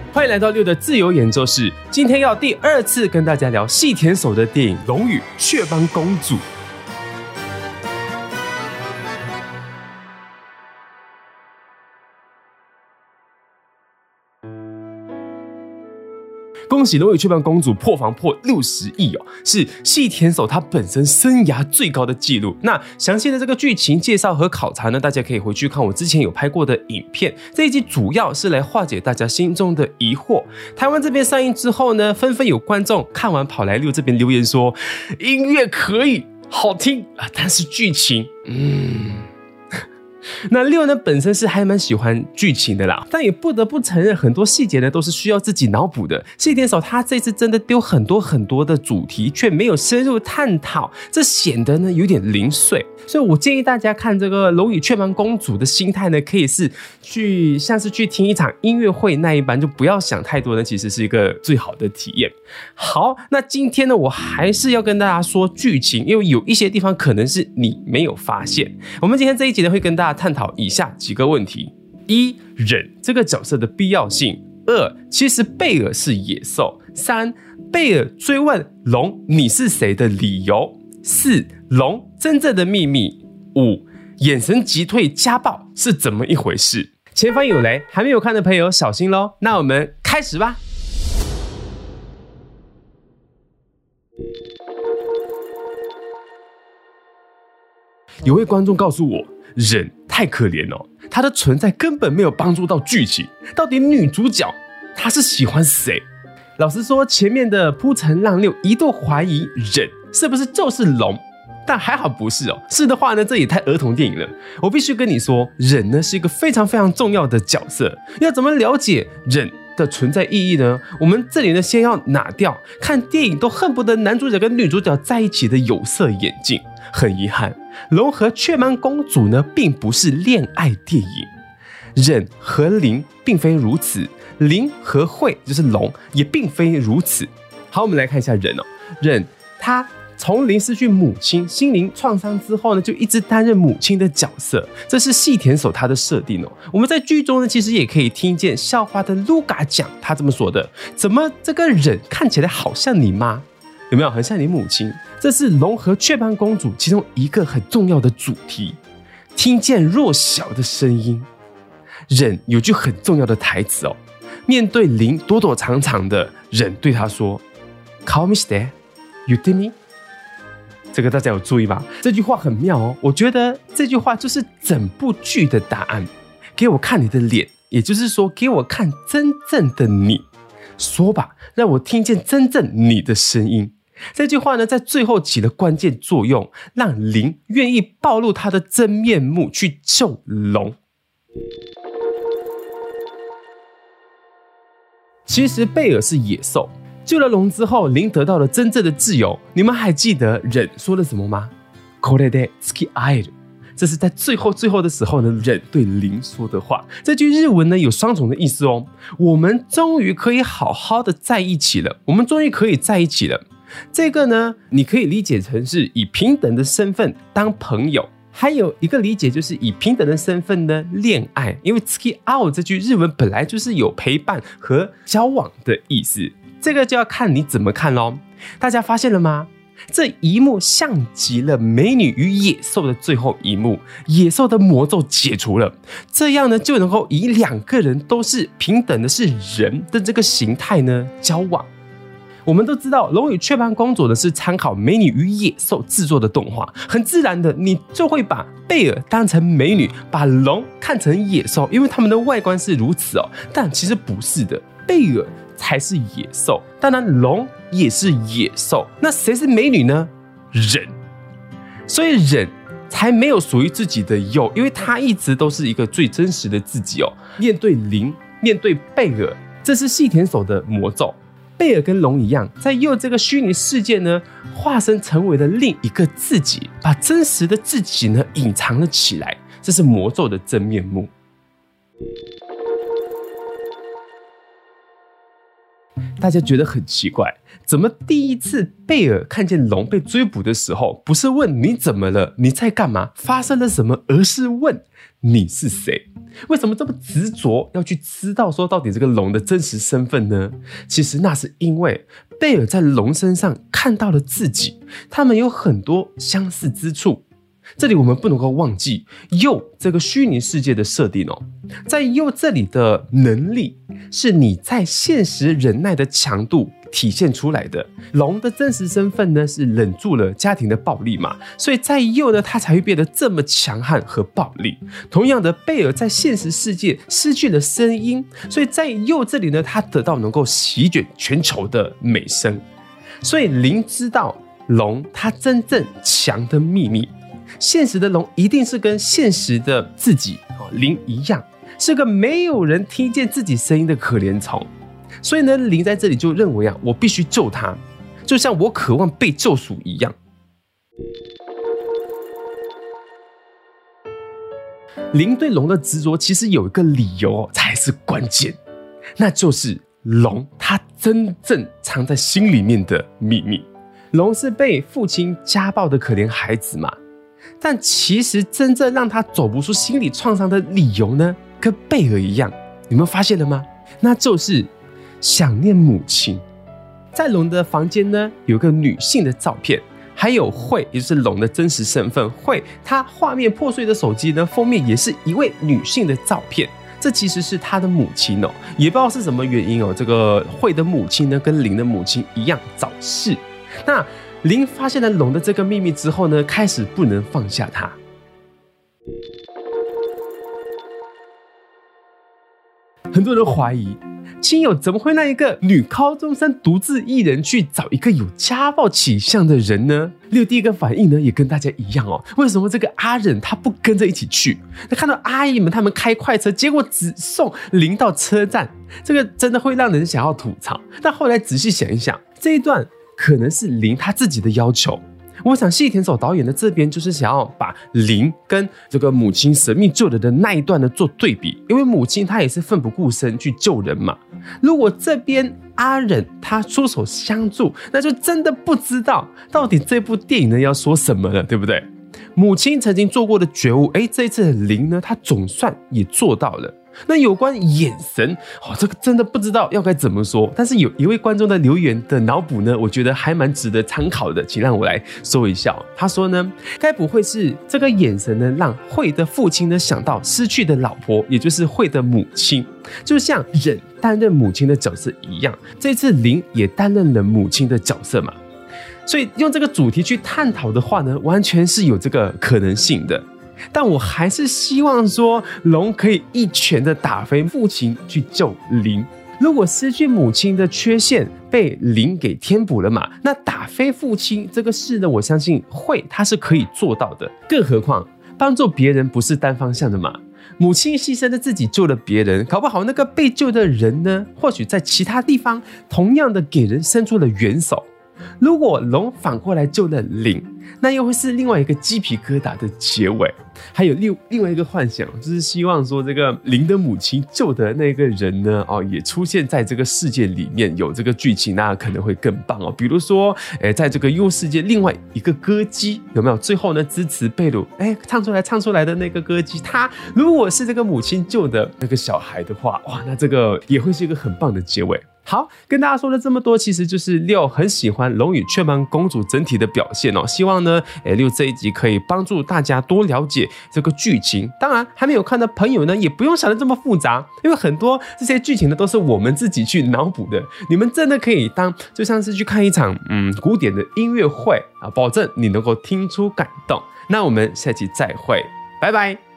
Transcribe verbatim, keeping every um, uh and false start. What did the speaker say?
欢迎来到六的自由演奏室。今天要第二次跟大家聊细田守的电影《龙与雀斑公主》。恭喜《龙与雀斑公主》破防破六十亿哦，是细田守他本身生涯最高的纪录。那详细的这个剧情介绍和考察呢，大家可以回去看我之前有拍过的影片。这一集主要是来化解大家心中的疑惑。台湾这边上映之后呢，纷纷有观众看完跑来六这边留言说，音乐可以好听啊，但是剧情，嗯。那六呢本身是还蛮喜欢剧情的啦，但也不得不承认很多细节呢都是需要自己脑补的。细田守他这次真的丢很多很多的主题，却没有深入探讨，这显得呢有点零碎。所以我建议大家看这个《龙与雀斑公主》的心态呢，可以是去像是去听一场音乐会那一般，就不要想太多呢，其实是一个最好的体验。好，那今天呢我还是要跟大家说剧情，因为有一些地方可能是你没有发现。我们今天这一集呢会跟大家探讨以下几个问题：一、忍这个角色的必要性；二、其实贝尔是野兽；三、贝尔追问龙你是谁的理由；四、龙真正的秘密；五、眼神击退家暴是怎么一回事？前方有雷，还没有看的朋友小心咯。那我们开始吧。有位观众告诉我，忍太可怜哦，她的存在根本没有帮助到剧情。到底女主角她是喜欢谁？老实说，前面的铺陈让六一度怀疑忍是不是就是龙，但还好不是哦。是的话呢，这也太儿童电影了。我必须跟你说，忍呢是一个非常非常重要的角色。要怎么了解忍的存在意义呢？我们这里呢先要拿掉看电影都恨不得男主角跟女主角在一起的有色眼镜。很遗憾，龙和雀斑公主呢并不是恋爱电影，忍和灵并非如此，灵和惠就是龙也并非如此。好，我们来看一下忍哦，忍他从灵失去母亲，心灵创伤之后呢，就一直担任母亲的角色，这是细田守他的设定哦。我们在剧中呢，其实也可以听见校花的卢嘎讲，他这么说的：怎么这个忍看起来好像你妈？有没有很像你母亲？这是龙和雀斑公主其中一个很重要的主题。听见弱小的声音，忍有句很重要的台词哦。面对灵躲躲藏藏的忍，对他说 ：“Call me stay, you did me。”这个大家有注意吗？这句话很妙哦。我觉得这句话就是整部剧的答案。给我看你的脸，也就是说，给我看真正的你。说吧，让我听见真正你的声音。这句话呢，在最后起了关键作用，让灵愿意暴露他的真面目去救龙。其实贝尔是野兽，救了龙之后，灵得到了真正的自由。你们还记得忍说了什么吗？これで付き合える。这是在最后最后的时候呢，忍对灵说的话。这句日文呢有双重的意思哦。我们终于可以好好的在一起了，我们终于可以在一起了。这个呢，你可以理解成是以平等的身份当朋友，还有一个理解就是以平等的身份呢恋爱。因为 付き合う这句日文本来就是有陪伴和交往的意思，这个就要看你怎么看咯。大家发现了吗？这一幕像极了《美女与野兽》的最后一幕，野兽的魔咒解除了，这样呢就能够以两个人都是平等的是人的这个形态呢交往。我们都知道《龙与雀斑公主》呢是参考《美女与野兽》制作的动画，很自然的你就会把贝尔当成美女，把龙看成野兽，因为他们的外观是如此哦。但其实不是的，贝尔才是野兽，当然龙也是野兽，那谁是美女呢？忍。所以忍才没有属于自己的右，因为他一直都是一个最真实的自己哦。面对灵，面对贝尔，这是细田守的魔咒。贝尔跟龙一样，在右这个虚拟世界呢，化身成为了另一个自己，把真实的自己呢隐藏了起来，这是魔咒的真面目。 大家觉得很奇怪，怎么第一次贝尔看见龙被追捕的时候，不是问你怎么了，你在干嘛，发生了什么，而是问你是谁？为什么这么执着要去知道说到底这个龙的真实身份呢？其实那是因为贝尔在龙身上看到了自己，他们有很多相似之处。这里我们不能够忘记鼬这个虚拟世界的设定哦，在鼬这里的能力是你在现实忍耐的强度体现出来的。龙的真实身份呢是忍住了家庭的暴力嘛，所以在鼬呢他才会变得这么强悍和暴力。同样的，贝尔在现实世界失去了声音，所以在鼬这里呢他得到能够席卷全球的美声。所以灵知道龙他真正强的秘密，现实的龙一定是跟现实的自己灵一样，是个没有人听见自己声音的可怜虫。所以呢，灵在这里就认为啊，我必须救他，就像我渴望被救赎一样。灵对龙的执着其实有一个理由才是关键，那就是龙它真正藏在心里面的秘密。龙是被父亲家暴的可怜孩子嘛，但其实真正让他走不出心理创伤的理由呢，跟贝尔一样，你们发现了吗？那就是想念母亲。在龙的房间呢，有一个女性的照片，还有慧，也就是龙的真实身份。慧，她画面破碎的手机呢，封面也是一位女性的照片，这其实是她的母亲哦。也不知道是什么原因哦，这个慧的母亲呢，跟灵的母亲一样早逝。那灵发现了龙的这个秘密之后呢，开始不能放下它。很多人怀疑，亲友怎么会让一个女高中生独自一人去找一个有家暴倾向的人呢？六第一个反应呢，也跟大家一样哦。为什么这个阿忍他不跟着一起去？那看到阿姨们他们开快车，结果只送灵到车站，这个真的会让人想要吐槽。但后来仔细想一想，这一段可能是灵他自己的要求。我想细田守导演的这边就是想要把灵跟这个母亲神秘救人的那一段呢做对比，因为母亲她也是奋不顾身去救人嘛。如果这边阿忍他出手相助，那就真的不知道到底这部电影呢要说什么了，对不对？母亲曾经做过的觉悟，哎，这一次的灵呢，他总算也做到了。那有关眼神，哦，这个真的不知道要该怎么说。但是有一位观众的留言的脑补呢，我觉得还蛮值得参考的，请让我来说一下。他说呢，该不会是这个眼神呢，让慧的父亲呢想到失去的老婆，也就是慧的母亲，就像忍担任母亲的角色一样，这次灵也担任了母亲的角色嘛。所以用这个主题去探讨的话呢，完全是有这个可能性的。但我还是希望说，龙可以一拳的打飞父亲去救灵。如果失去母亲的缺陷被灵给填补了嘛，那打飞父亲这个事呢，我相信慧他是可以做到的。更何况帮助别人不是单方向的嘛，母亲牺牲了自己救了别人，搞不好那个被救的人呢，或许在其他地方同样的给人伸出了援手。如果龙反过来救了灵，那又会是另外一个鸡皮疙瘩的结尾。还有另另外一个幻想，就是希望说这个灵的母亲救的那个人呢，哦，也出现在这个世界里面，有这个剧情，那可能会更棒哦。比如说，哎，在这个优世界另外一个歌姬有没有？最后呢，支持贝鲁，哎，唱出来唱出来的那个歌姬，他如果是这个母亲救的那个小孩的话，哇，那这个也会是一个很棒的结尾。好，跟大家说了这么多，其实就是六很喜欢《龙与雀斑公主》整体的表现哦。希望呢，哎，六这一集可以帮助大家多了解这个剧情。当然，还没有看的朋友呢，也不用想得这么复杂，因为很多这些剧情呢都是我们自己去脑补的。你们真的可以当就像是去看一场嗯古典的音乐会啊，保证你能够听出感动。那我们下期再会，拜拜。